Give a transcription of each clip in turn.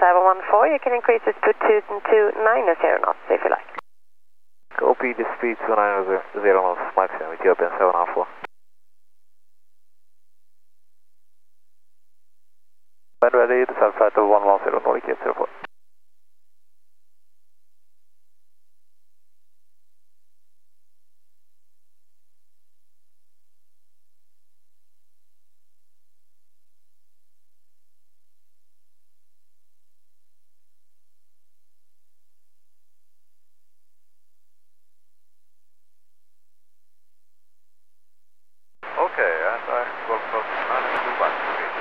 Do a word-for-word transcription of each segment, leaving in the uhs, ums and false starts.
seven one four, you can increase it to two two nine zero knots if you like. O P the speed two nine zero knots maximum, Ethiopian seven one four. When ready, descend flight of one one zero, Nordic eight zero four. Okay, and I will close nine two back to me.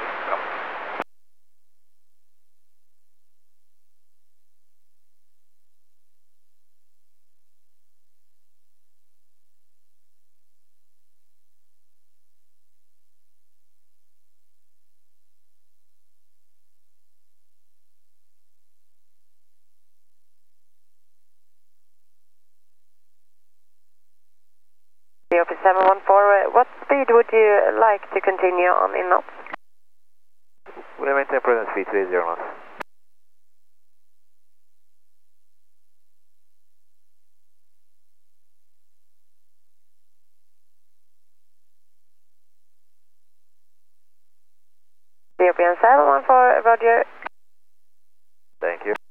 Ethiopian seven one four, uh, what speed would you like to continue on in knots? We maintain present speed three zero knots. Ethiopian seven one four, Roger. Thank you.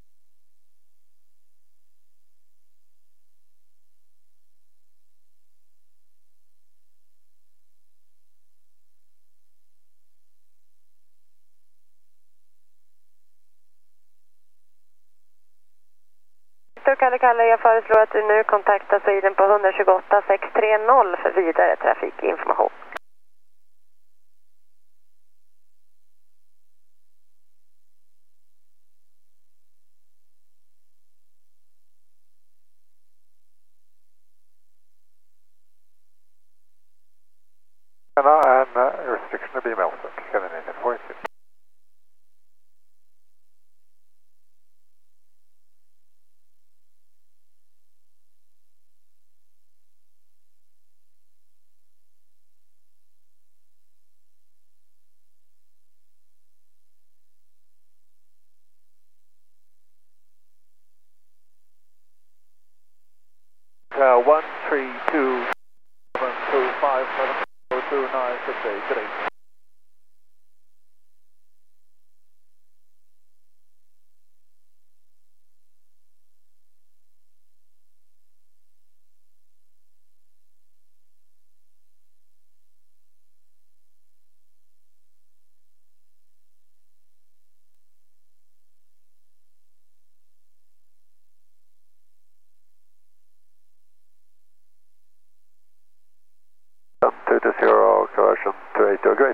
Då Kalle Kalle, jag föreslår att du nu kontaktar Sweden på ett två åtta sex tre noll för vidare trafikinformation. And uh, restriction to be melted, seven eight four two. Uh, one three two seven two five seven zero two nine six eight. Good eight. two to zero, correction to eight, great.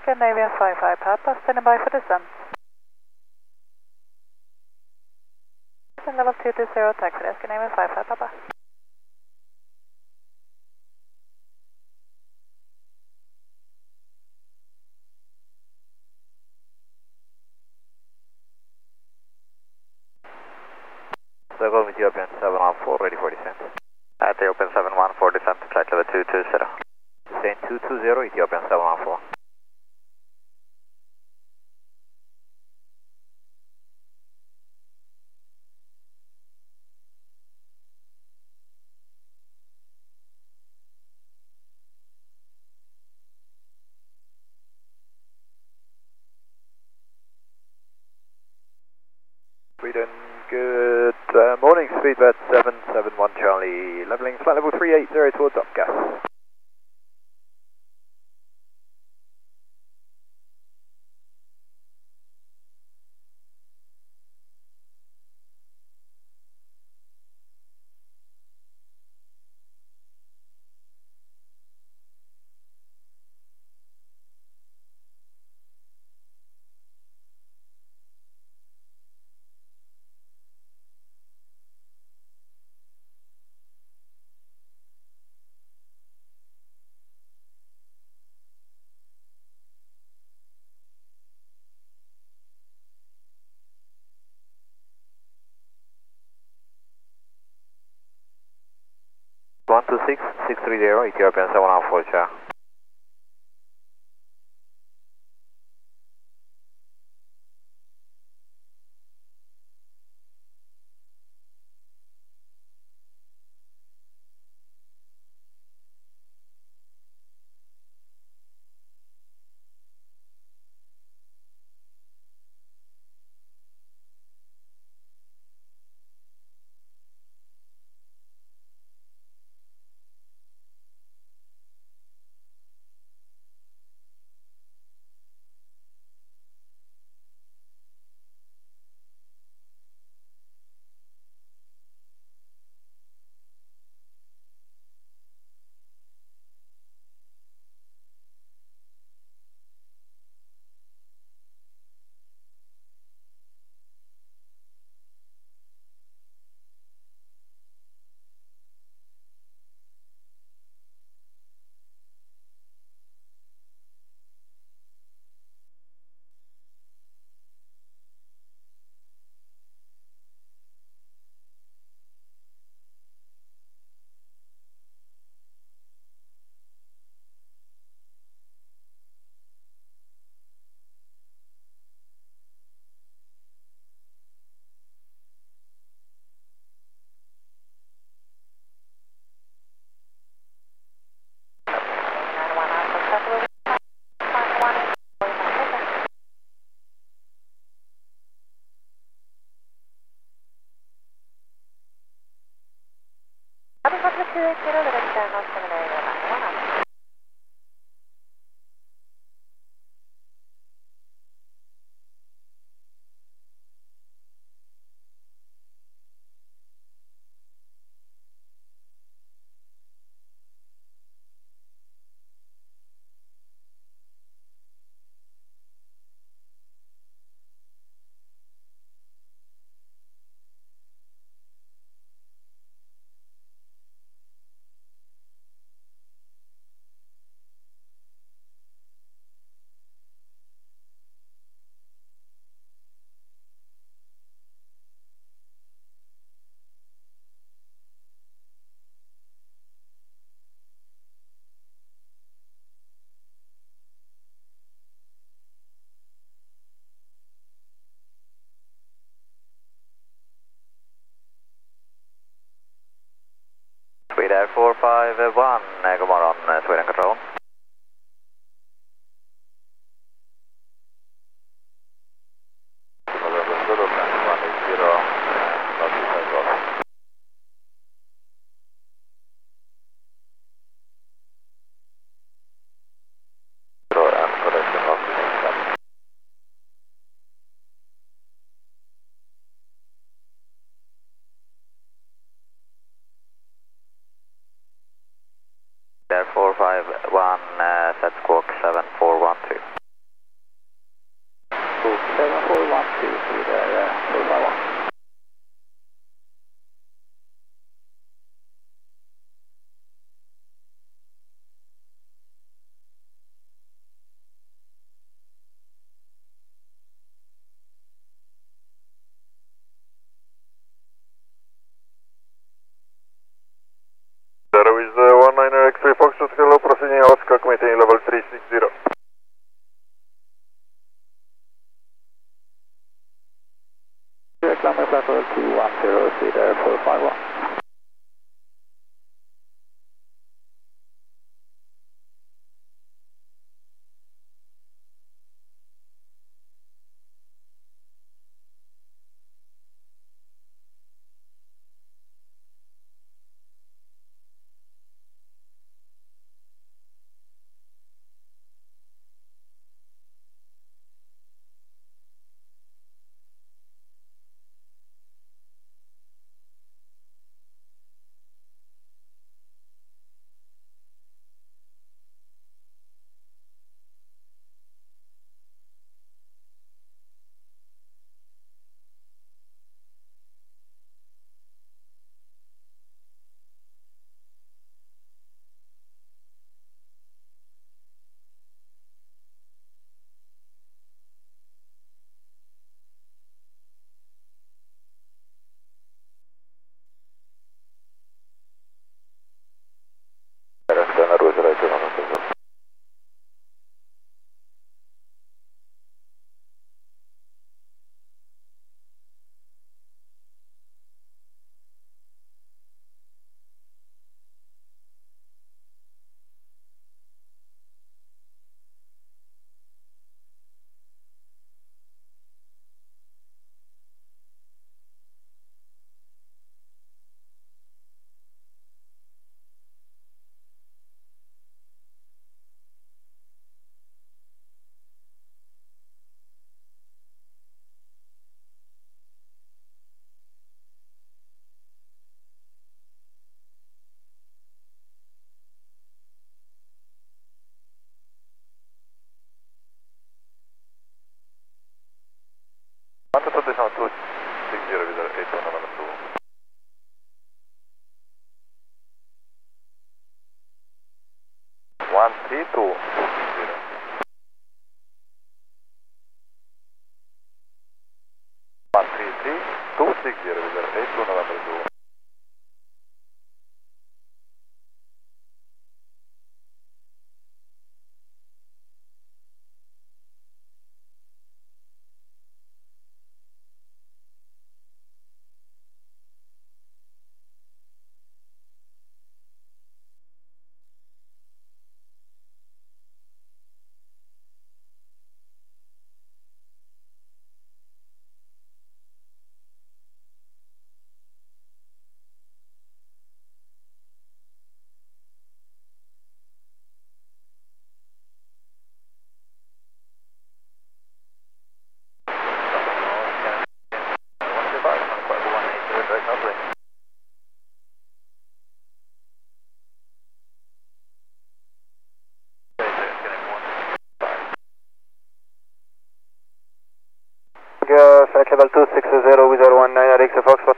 Scandinavia five five Papa, standing by for descent. Level two two zero, taxi Scandinavia five five Papa. So go with Ethiopian seven one four, ready for descent. Ethiopian seven one four, descent to flight level two two zero. Descent two two zero, Ethiopian seven one four. Sweden, good uh, morning, Speedbird seven seven one Charlie, leveling flight level three eight zero towards up gas. one two six, six three zero, Ethiopian seven one four, Charlie. Swedair four five one, uh, god morgon, uh, Sweden Control. Swedair four five one, uh, set squawk seven four one two. Hello, proceeding Oscar, maintaining level three six zero. Climber flight level two one zero, speed air four five one. Quanto diciamo tu six zero visual eight one eleven two. one three two six zero. one three three two six zero visual eight one eleven two. Flight level two six zero with zero one nine at X Foxtrot.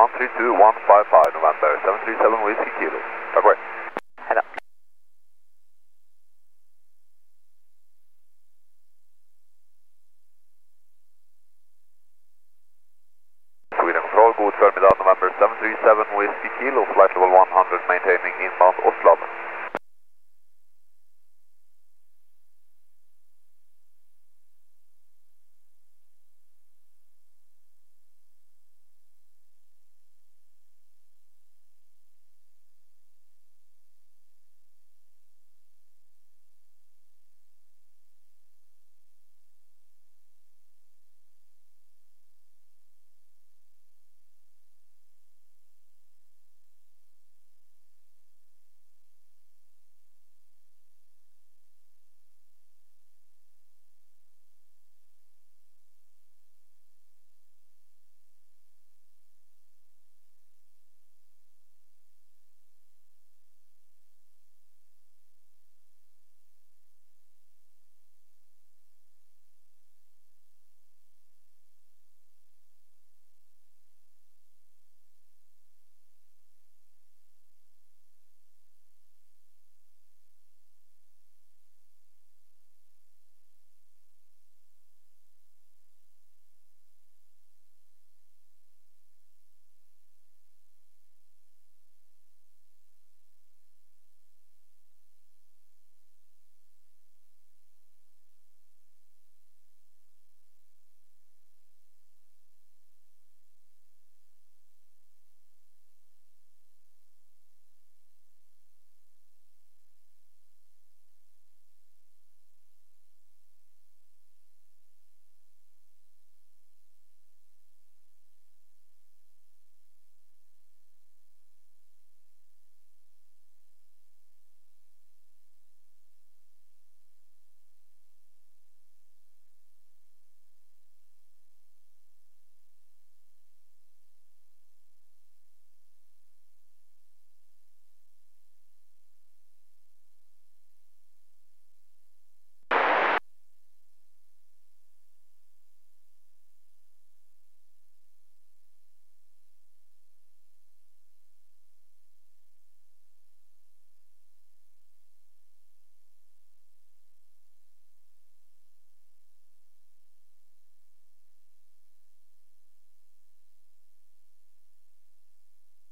one three two one five five November, seven three seven Whiskey Kilo. Tack away. Hejdå. Sweden Control, god förmiddag November seven three seven Whiskey Kilo, flight level one hundred maintaining inbound Oslo.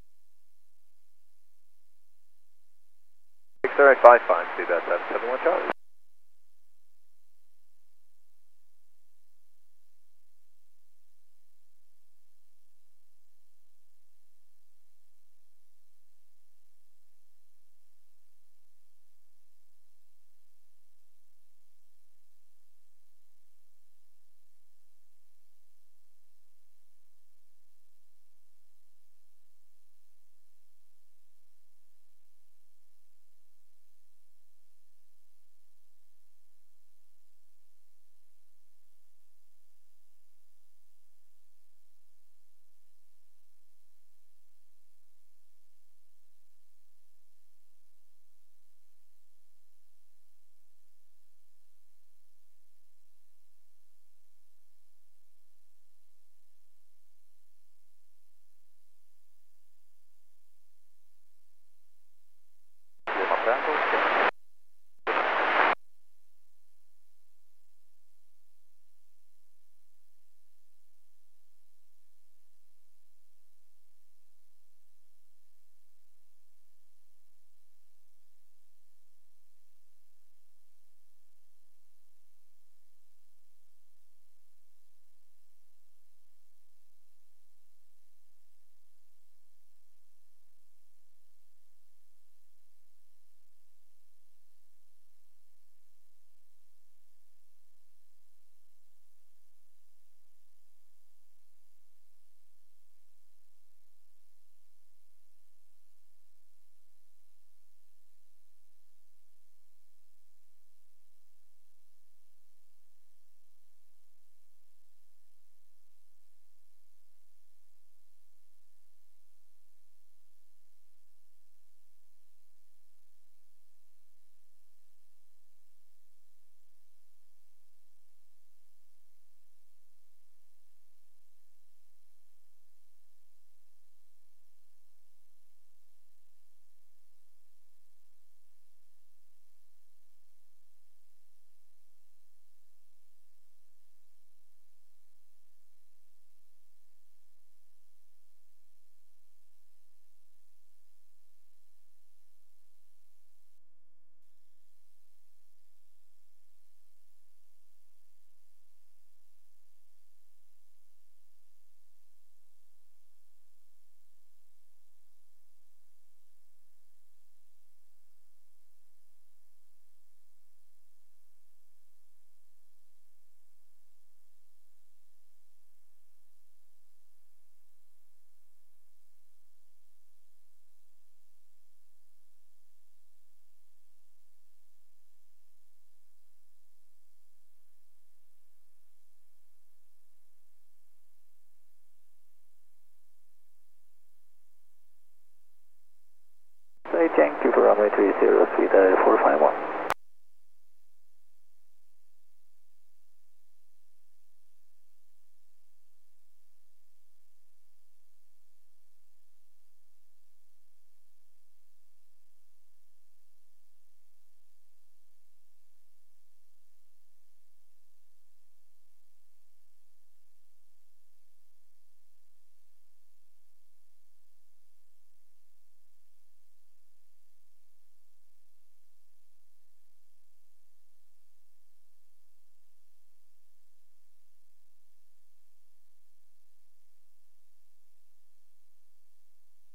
Victor eight five five, see that seven seven one Charlie.